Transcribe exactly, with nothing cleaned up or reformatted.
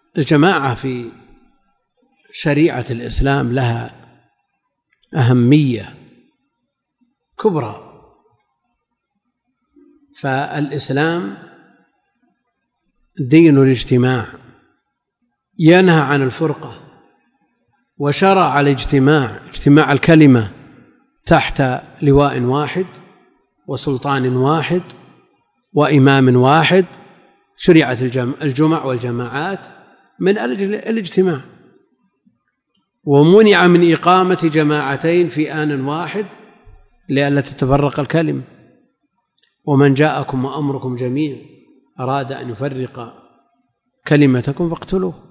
الجماعة في شريعة الإسلام لها أهمية كبرى، فالإسلام دين الاجتماع، ينهى عن الفرقة، وشرع الاجتماع، اجتماع الكلمة تحت لواء واحد وسلطان واحد وإمام واحد. شريعة الجمع والجماعات من أجل الاجتماع، ومنع من إقامة جماعتين في آن واحد لئلا تتفرق الكلمة. ومن جاءكم وأمركم جميع أراد أن يفرق كلمتكم فاقتلوه.